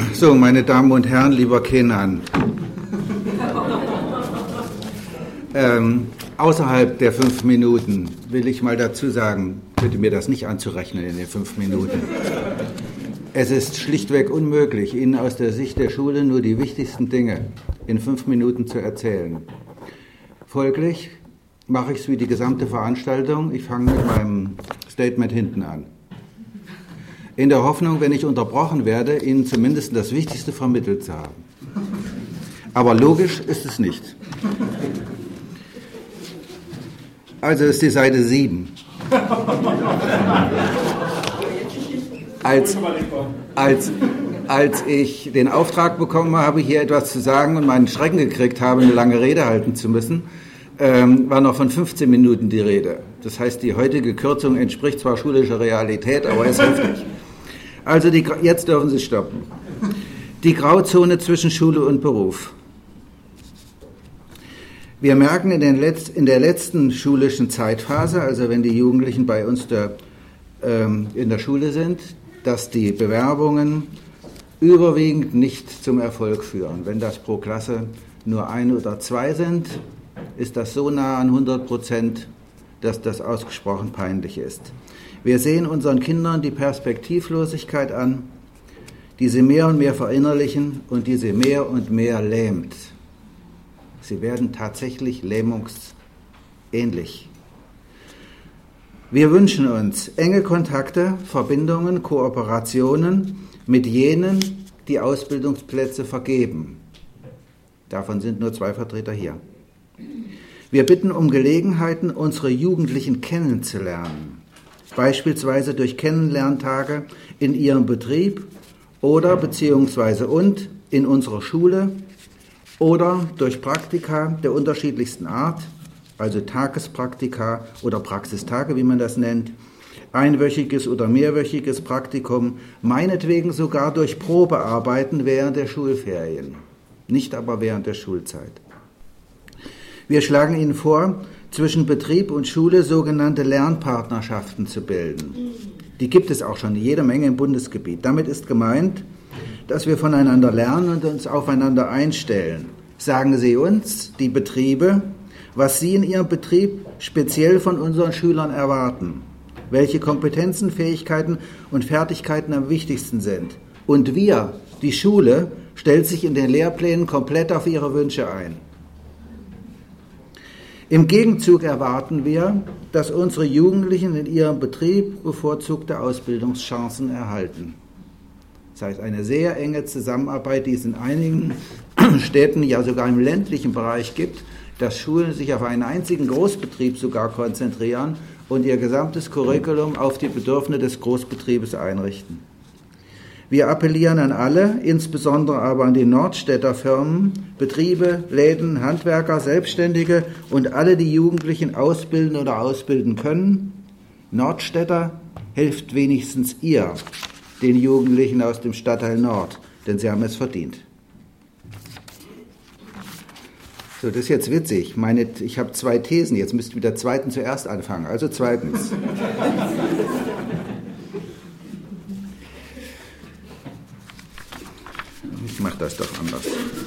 So, meine Damen und Herren, lieber Kenan, außerhalb der 5 Minuten will ich mal dazu sagen, bitte mir das nicht anzurechnen in den 5 Minuten. Es ist schlichtweg unmöglich, Ihnen aus der Sicht der Schule nur die wichtigsten Dinge in 5 Minuten zu erzählen. Folglich mache ich es wie die gesamte Veranstaltung. Ich fange mit meinem Statement hinten an. In der Hoffnung, wenn ich unterbrochen werde, Ihnen zumindest das Wichtigste vermittelt zu haben. Aber logisch ist es nicht. Also ist die Seite 7. Als ich den Auftrag bekommen habe, hier etwas zu sagen und meinen Schrecken gekriegt habe, eine lange Rede halten zu müssen, war noch von 15 Minuten die Rede. Das heißt, die heutige Kürzung entspricht zwar schulischer Realität, aber ist heftig. Also jetzt dürfen Sie stoppen. Die Grauzone zwischen Schule und Beruf. Wir merken in der letzten schulischen Zeitphase, also wenn die Jugendlichen bei uns in der Schule sind, dass die Bewerbungen überwiegend nicht zum Erfolg führen. Wenn das pro Klasse nur 1 oder 2 sind, ist das so nah an 100%, dass das ausgesprochen peinlich ist. Wir sehen unseren Kindern die Perspektivlosigkeit an, die sie mehr und mehr verinnerlichen und die sie mehr und mehr lähmt. Sie werden tatsächlich lähmungsähnlich. Wir wünschen uns enge Kontakte, Verbindungen, Kooperationen mit jenen, die Ausbildungsplätze vergeben. Davon sind nur 2 Vertreter hier. Wir bitten um Gelegenheiten, unsere Jugendlichen kennenzulernen. Beispielsweise durch Kennenlerntage in ihrem Betrieb oder beziehungsweise und in unserer Schule oder durch Praktika der unterschiedlichsten Art, also Tagespraktika oder Praxistage, wie man das nennt, einwöchiges oder mehrwöchiges Praktikum, meinetwegen sogar durch Probearbeiten während der Schulferien, nicht aber während der Schulzeit. Wir schlagen Ihnen vor, zwischen Betrieb und Schule sogenannte Lernpartnerschaften zu bilden. Die gibt es auch schon jede Menge im Bundesgebiet. Damit ist gemeint, dass wir voneinander lernen und uns aufeinander einstellen. Sagen Sie uns, die Betriebe, was Sie in Ihrem Betrieb speziell von unseren Schülern erwarten, welche Kompetenzen, Fähigkeiten und Fertigkeiten am wichtigsten sind. Und wir, die Schule, stellt sich in den Lehrplänen komplett auf Ihre Wünsche ein. Im Gegenzug erwarten wir, dass unsere Jugendlichen in ihrem Betrieb bevorzugte Ausbildungschancen erhalten. Das heißt, eine sehr enge Zusammenarbeit, die es in einigen Städten, ja sogar im ländlichen Bereich gibt, dass Schulen sich auf einen einzigen Großbetrieb sogar konzentrieren und ihr gesamtes Curriculum auf die Bedürfnisse des Großbetriebes einrichten. Wir appellieren an alle, insbesondere aber an die Nordstädter Firmen, Betriebe, Läden, Handwerker, Selbstständige und alle, die Jugendlichen ausbilden oder ausbilden können. Nordstädter, helft wenigstens ihr den Jugendlichen aus dem Stadtteil Nord, denn sie haben es verdient. So, das ist jetzt witzig. Ich habe 2 Thesen, jetzt müsst ihr mit der zweiten zuerst anfangen. Also zweitens. Ich mache das doch anders.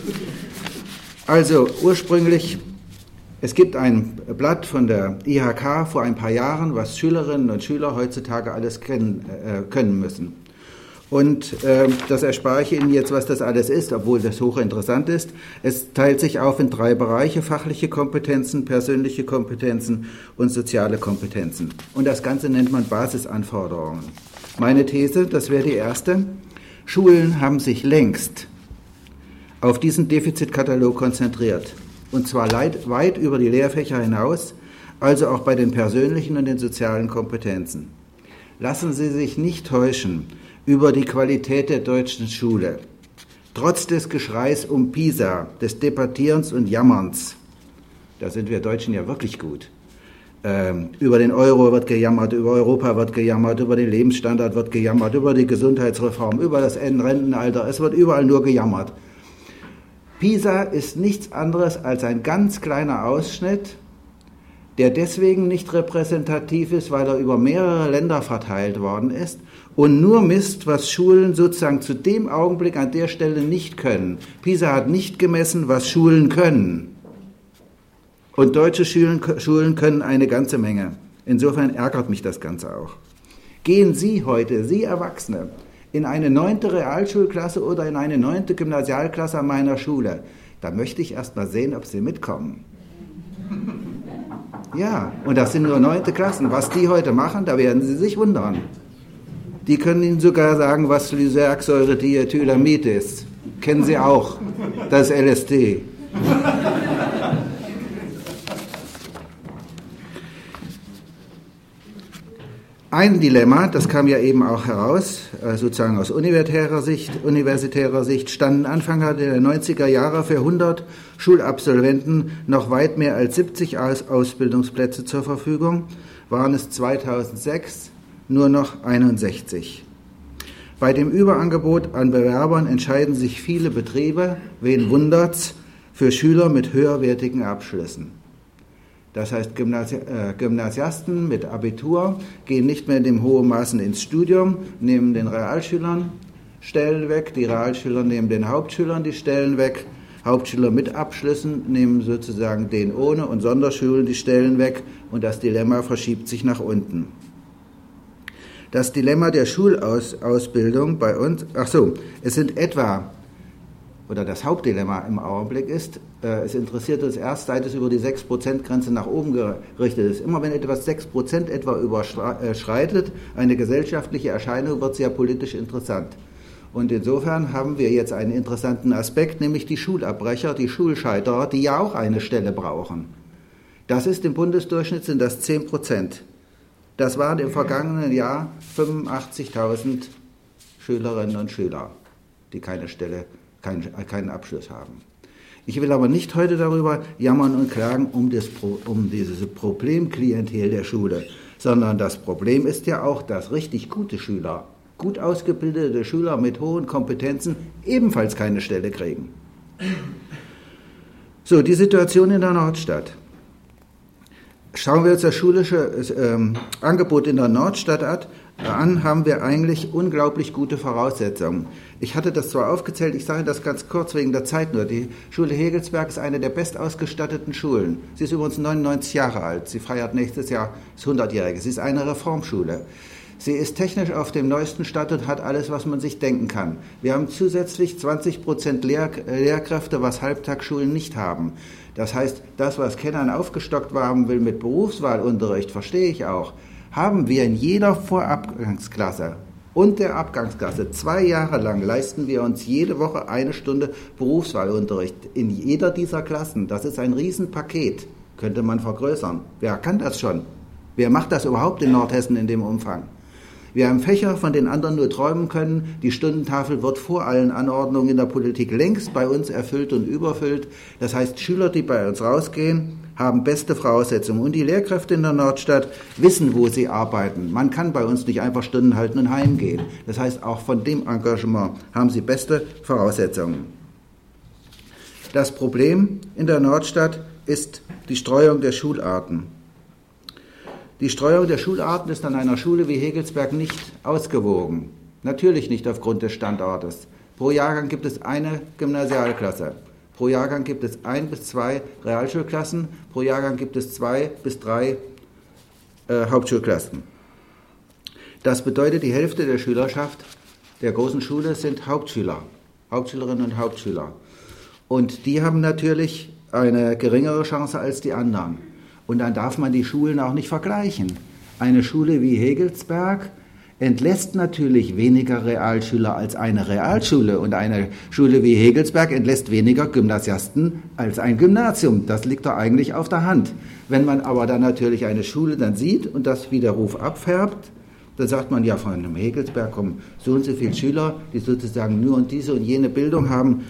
Also ursprünglich, es gibt ein Blatt von der IHK vor ein paar Jahren, was Schülerinnen und Schüler heutzutage alles können müssen. Und das erspare ich Ihnen jetzt, was das alles ist, obwohl das hochinteressant ist. Es teilt sich auf in 3 Bereiche: fachliche Kompetenzen, persönliche Kompetenzen und soziale Kompetenzen. Und das Ganze nennt man Basisanforderungen. Meine These, das wäre die erste: Schulen haben sich längst auf diesen Defizitkatalog konzentriert. Und zwar weit über die Lehrfächer hinaus, also auch bei den persönlichen und den sozialen Kompetenzen. Lassen Sie sich nicht täuschen über die Qualität der deutschen Schule. Trotz des Geschreis um PISA, des Debattierens und Jammerns, da sind wir Deutschen ja wirklich gut. Über den Euro wird gejammert, über Europa wird gejammert, über den Lebensstandard wird gejammert, über die Gesundheitsreform, über das Rentenalter, es wird überall nur gejammert. PISA ist nichts anderes als ein ganz kleiner Ausschnitt, der deswegen nicht repräsentativ ist, weil er über mehrere Länder verteilt worden ist und nur misst, was Schulen sozusagen zu dem Augenblick an der Stelle nicht können. PISA hat nicht gemessen, was Schulen können. Und deutsche Schulen können eine ganze Menge. Insofern ärgert mich das Ganze auch. Gehen Sie heute, Sie Erwachsene, in eine 9. Realschulklasse oder in eine 9. Gymnasialklasse an meiner Schule, da möchte ich erst mal sehen, ob Sie mitkommen. Ja, und das sind nur 9. Klassen. Was die heute machen, da werden Sie sich wundern. Die können Ihnen sogar sagen, was Lysergsäure-Diethylamid ist. Kennen Sie auch, das LSD. Ein Dilemma, das kam ja eben auch heraus, sozusagen aus universitärer Sicht, standen Anfang der 90er Jahre für 100 Schulabsolventen noch weit mehr als 70 Ausbildungsplätze zur Verfügung, waren es 2006 nur noch 61. Bei dem Überangebot an Bewerbern entscheiden sich viele Betriebe, wen wundert's, für Schüler mit höherwertigen Abschlüssen. Das heißt, Gymnasiasten mit Abitur gehen nicht mehr in dem hohen Maßen ins Studium, nehmen den Realschülern Stellen weg, die Realschüler nehmen den Hauptschülern die Stellen weg, Hauptschüler mit Abschlüssen nehmen sozusagen den ohne und Sonderschulen die Stellen weg und das Dilemma verschiebt sich nach unten. Das Dilemma der Schulausbildung bei uns, es sind etwa, oder das Hauptdilemma im Augenblick ist, es interessiert uns erst, seit es über die 6%-Grenze nach oben gerichtet ist. Immer wenn etwas 6% etwa überschreitet, eine gesellschaftliche Erscheinung, wird es ja politisch interessant. Und insofern haben wir jetzt einen interessanten Aspekt, nämlich die Schulabbrecher, die Schulscheiterer, die ja auch eine Stelle brauchen. Das ist im Bundesdurchschnitt sind das 10%. Das waren im vergangenen Jahr 85.000 Schülerinnen und Schüler, die keine Stelle, keinen Abschluss haben. Ich will aber nicht heute darüber jammern und klagen um dieses Problemklientel der Schule, sondern das Problem ist ja auch, dass richtig gute Schüler, gut ausgebildete Schüler mit hohen Kompetenzen ebenfalls keine Stelle kriegen. So, die Situation in der Nordstadt. Schauen wir uns das schulische Angebot in der Nordstadt an, haben wir eigentlich unglaublich gute Voraussetzungen. Ich hatte das zwar aufgezählt, ich sage das ganz kurz wegen der Zeit nur. Die Schule Hegelsberg ist eine der bestausgestatteten Schulen. Sie ist übrigens 99 Jahre alt. Sie feiert nächstes Jahr das 100-Jährige. Sie ist eine Reformschule. Sie ist technisch auf dem neuesten Stand und hat alles, was man sich denken kann. Wir haben zusätzlich 20% Lehrkräfte, was Halbtagsschulen nicht haben. Das heißt, das, was Kennern aufgestockt haben will mit Berufswahlunterricht, verstehe ich auch, haben wir in jeder Vorabgangsklasse und der Abgangsklasse 2 Jahre lang leisten wir uns jede Woche 1 Stunde Berufswahlunterricht in jeder dieser Klassen. Das ist ein Riesenpaket, könnte man vergrößern. Wer kann das schon? Wer macht das überhaupt in Nordhessen in dem Umfang? Wir haben Fächer, von denen anderen nur träumen können. Die Stundentafel wird vor allen Anordnungen in der Politik längst bei uns erfüllt und überfüllt. Das heißt, Schüler, die bei uns rausgehen, haben beste Voraussetzungen. Und die Lehrkräfte in der Nordstadt wissen, wo sie arbeiten. Man kann bei uns nicht einfach Stunden halten und heimgehen. Das heißt, auch von dem Engagement haben sie beste Voraussetzungen. Das Problem in der Nordstadt ist die Streuung der Schularten. Die Streuung der Schularten ist an einer Schule wie Hegelsberg nicht ausgewogen. Natürlich nicht aufgrund des Standortes. Pro Jahrgang gibt es eine Gymnasialklasse. Pro Jahrgang gibt es 1 bis 2 Realschulklassen. Pro Jahrgang gibt es 2 bis 3 Hauptschulklassen. Das bedeutet, die Hälfte der Schülerschaft der großen Schule sind Hauptschüler, Hauptschülerinnen und Hauptschüler. Und die haben natürlich eine geringere Chance als die anderen. Und dann darf man die Schulen auch nicht vergleichen. Eine Schule wie Hegelsberg entlässt natürlich weniger Realschüler als eine Realschule. Und eine Schule wie Hegelsberg entlässt weniger Gymnasiasten als ein Gymnasium. Das liegt doch eigentlich auf der Hand. Wenn man aber dann natürlich eine Schule dann sieht und das wie der Ruf abfärbt, dann sagt man ja, von einem Hegelsberg kommen so und so viele Schüler, die sozusagen nur und diese und jene Bildung haben.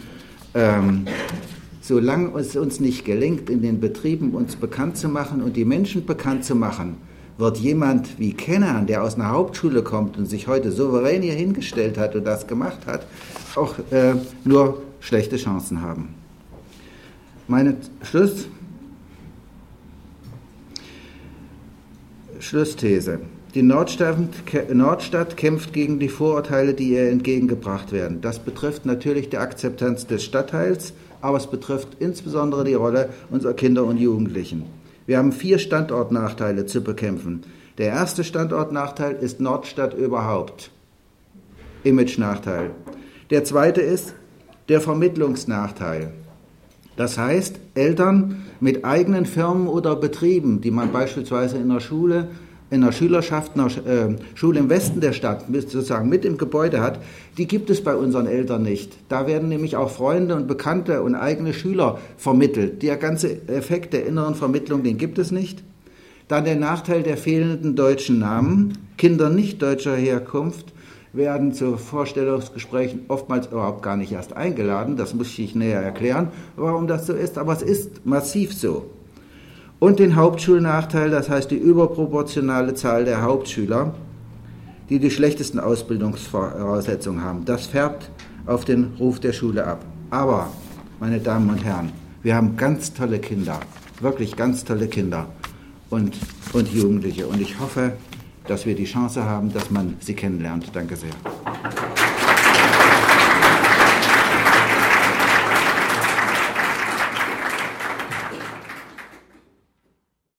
Solange es uns nicht gelingt, in den Betrieben uns bekannt zu machen und die Menschen bekannt zu machen, wird jemand wie Kennern, der aus einer Hauptschule kommt und sich heute souverän hier hingestellt hat und das gemacht hat, auch nur schlechte Chancen haben. Meine Schlussthese. Die Nordstadt kämpft gegen die Vorurteile, die ihr entgegengebracht werden. Das betrifft natürlich die Akzeptanz des Stadtteils, aber es betrifft insbesondere die Rolle unserer Kinder und Jugendlichen. Wir haben 4 Standortnachteile zu bekämpfen. Der erste Standortnachteil ist Nordstadt überhaupt. Image-Nachteil. Der zweite ist der Vermittlungsnachteil. Das heißt, Eltern mit eigenen Firmen oder Betrieben, die man beispielsweise in der Schule, in der Schülerschaft, in der Schule im Westen der Stadt sozusagen mit im Gebäude hat, die gibt es bei unseren Eltern nicht. Da werden nämlich auch Freunde und Bekannte und eigene Schüler vermittelt. Der ganze Effekt der inneren Vermittlung, den gibt es nicht. Dann der Nachteil der fehlenden deutschen Namen. Kinder nicht deutscher Herkunft werden zu Vorstellungsgesprächen oftmals überhaupt gar nicht erst eingeladen. Das muss ich näher erklären, warum das so ist, aber es ist massiv so. Und den Hauptschulnachteil, das heißt die überproportionale Zahl der Hauptschüler, die die schlechtesten Ausbildungsvoraussetzungen haben. Das färbt auf den Ruf der Schule ab. Aber, meine Damen und Herren, wir haben ganz tolle Kinder, wirklich ganz tolle Kinder und Jugendliche. Und ich hoffe, dass wir die Chance haben, dass man sie kennenlernt. Danke sehr.